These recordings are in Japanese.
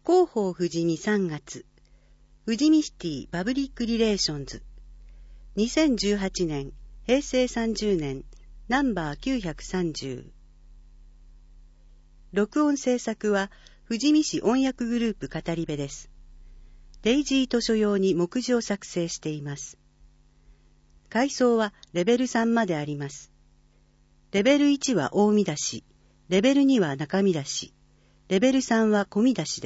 広報富士見3月、富士見シティパブリックリレーションズ、2018年、平成30年、ナンバー930。録音制作は、富士見市音訳グループ語り部です。デイジー図書用に目次を作成しています。階層はレベル3まであります。レベル1は大見出し、レベル2は中見出し、レベル3は小見出しです。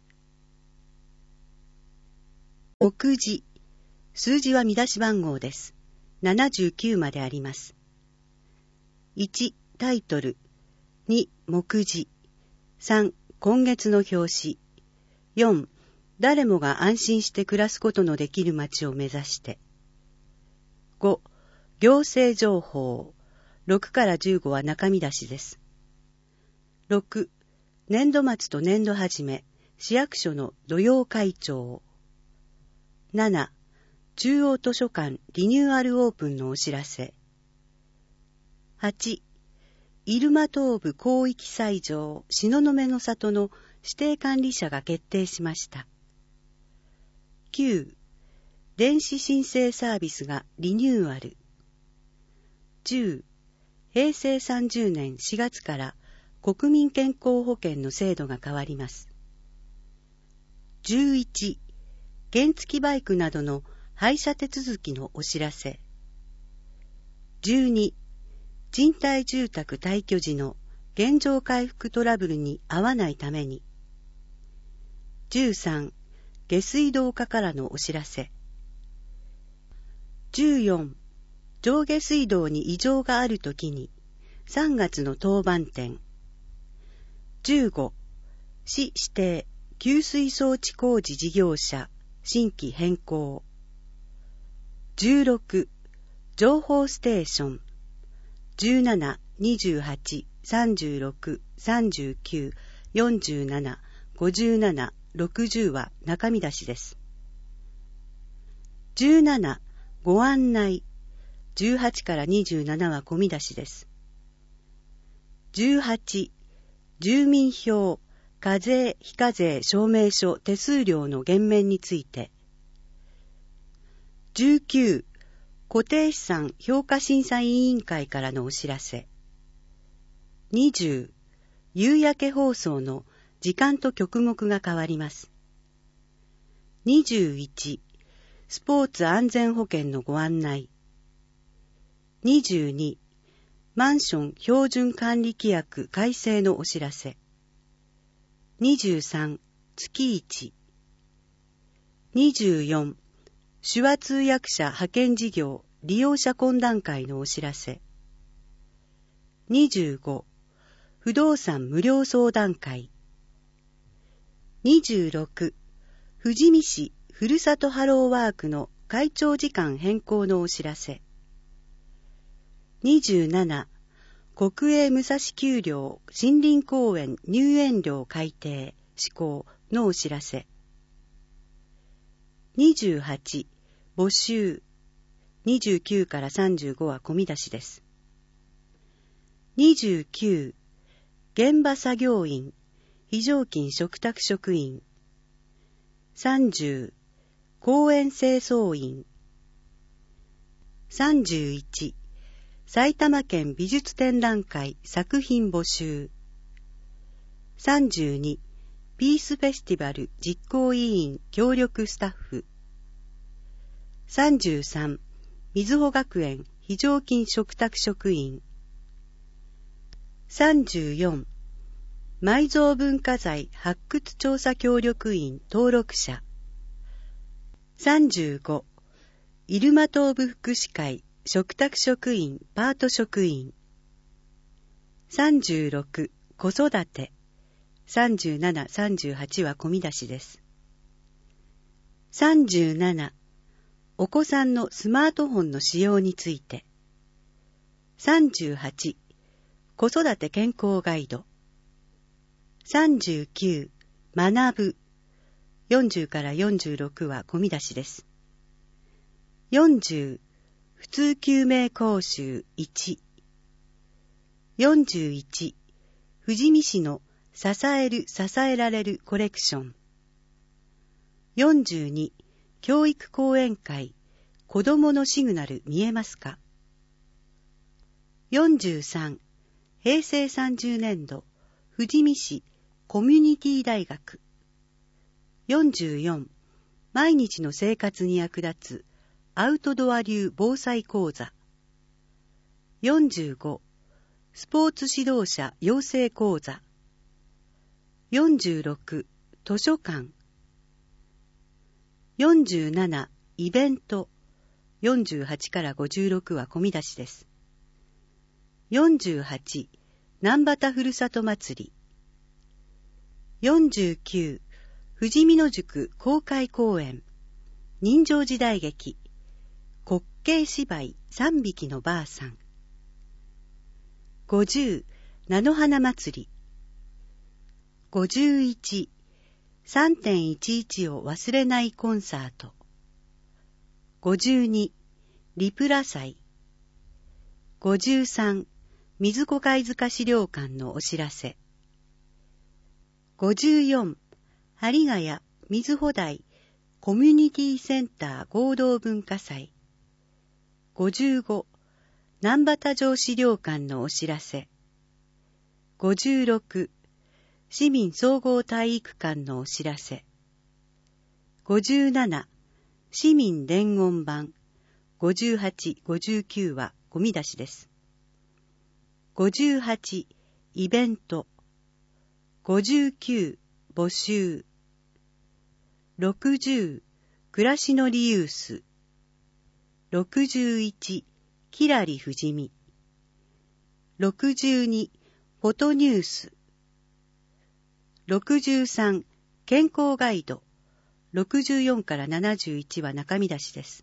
目次。数字は見出し番号です。79まであります。1、タイトル。2、目次。3、今月の表紙。4、誰もが安心して暮らすことのできる街を目指して。5、行政情報。6から15は中見出しです。6、年度末と年度始め、市役所の土曜会長。7、中央図書館リニューアルオープンのお知らせ。8、入間東部広域斎場東雲の里の指定管理者が決定しました。9、電子申請サービスがリニューアル。10、平成30年4月から国民健康保険の制度が変わります。11、原付バイクなどの廃車手続きのお知らせ。12、賃貸住宅退去時の原状回復トラブルに遭わないために。13、下水道課からのお知らせ。14、上下水道に異常があるときに3月の当番点。15、市指定給水装置工事事業者新規変更。16、情報ステーション。17、28、36、39、47、57、60は中見出しです。17、ご案内。18から27は小見出しです。18、住民票、課税、非課税証明書手数料の減免について。19、固定資産評価審査委員会からのお知らせ。20、夕焼け放送の時間と曲目が変わります。21、スポーツ安全保険のご案内。22、マンション標準管理規約改正のお知らせ。23、月1。24、手話通訳者派遣事業利用者懇談会のお知らせ。25、不動産無料相談会。26、富士見市ふるさとハローワークの会長時間変更のお知らせ。27、国営武蔵丘陵森林公園入園料改定施行のお知らせ。28、募集。29から35は小見出しです。29、現場作業員、非常勤嘱託職員。30、公園清掃員。31、埼玉県美術展覧会作品募集。32、ピースフェスティバル実行委員協力スタッフ。33、みずほ学園非常勤嘱託職員。34、埋蔵文化財発掘調査協力員登録者。35、入間東部福祉会嘱託職員パート職員。36、子育て。37、38は小見出しです。37、お子さんのスマートフォンの使用について。38、子育て健康ガイド。39、学ぶ。40から46は小見出しです。40、普通救命講習1。41、富士見市の支える支えられるコレクション。42、教育講演会、子どものシグナル見えますか。43、平成30年度、富士見市コミュニティ大学。44、毎日の生活に役立つアウトドア流防災講座。45、スポーツ指導者養成講座。46、図書館。47、イベント。48から56は込み出しです。48、南畑ふるさと祭り。49、富士見野宿公開公演、人情時代劇、滑稽芝居3匹のばあさん。50、菜の花祭り。51、3.11 を忘れないコンサート。52、リプラ祭。53、水子貝塚資料館のお知らせ。54、針ヶ谷水穂台コミュニティセンター合同文化祭。55、南畑城資料館のお知らせ。56、市民総合体育館のお知らせ。57、市民伝言板。58、59はゴミ出しです。58、イベント。59、募集。60、暮らしのリユース。61、きらり富士見。62、フォトニュース。63、健康ガイド。64から71は中身出しです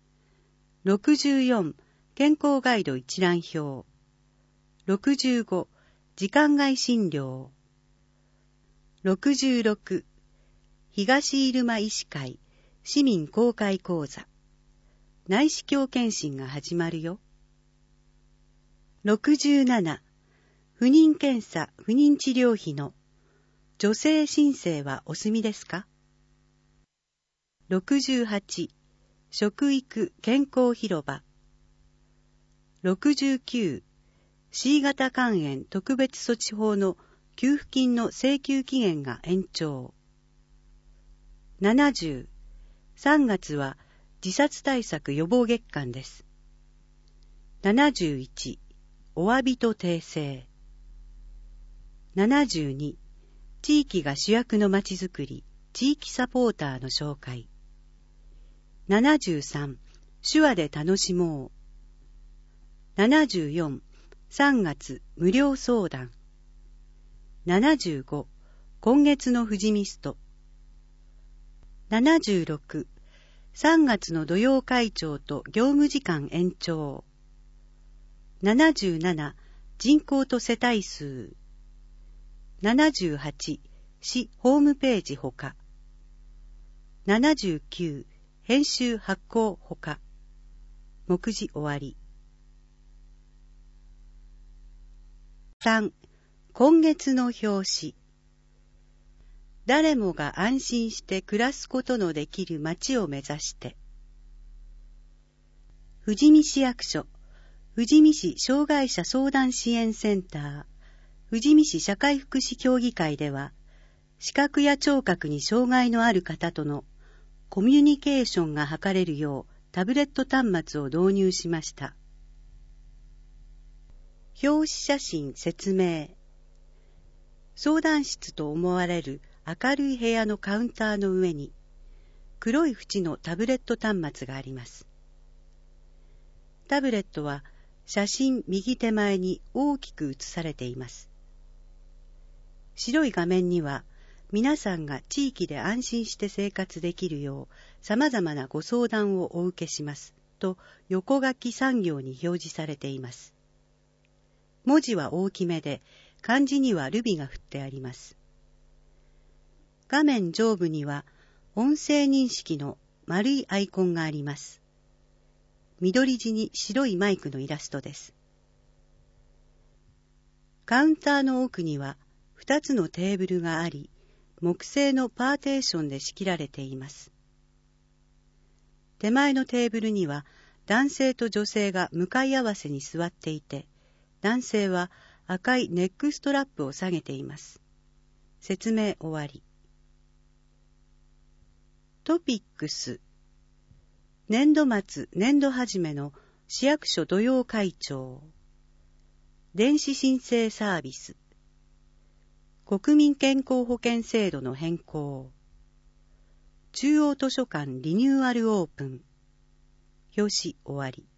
。64、健康ガイド一覧表。65、時間外診療。66、東入間医師会市民公開講座。内視鏡検診が始まるよ。67、不妊検査不妊治療費の助成申請はお済みですか。68、食育健康広場。69、C 型肝炎特別措置法の給付金の請求期限が延長。70、3月は自殺対策予防月間です。71、お詫びと訂正。72、地域が主役のまちづくり、地域サポーターの紹介。73、手話で楽しもう。74、3月無料相談。75、今月の富士ミスト。76、3月の土曜会長と業務時間延長。77、人口と世帯数。78、市ホームページほか。79、編集発行ほか。目次終わり。3、今月の表紙。誰もが安心して暮らすことのできる街を目指して。富士見市役所、富士見市障害者相談支援センター、富士見市社会福祉協議会では、視覚や聴覚に障害のある方とのコミュニケーションが図れるようタブレット端末を導入しました。表紙写真説明。相談室と思われる明るい部屋のカウンターの上に黒い縁のタブレット端末があります。タブレットは写真右手前に大きく写されています。白い画面には皆さんが地域で安心して生活できるよう様々なご相談をお受けしますと横書き3行に表示されています。文字は大きめで漢字にはルビが振ってあります。画面上部には音声認識の丸いアイコンがあります。緑地に白いマイクのイラストです。カウンターの奥には 2つのテーブルがあり、木製のパーテーションで仕切られています。手前のテーブルには男性と女性が向かい合わせに座っていて、男性は赤いネックストラップを下げています。説明終わり。トピックス。年度末年度始めの市役所土曜会長。電子申請サービス。国民健康保険制度の変更。中央図書館リニューアルオープン。表紙終わり。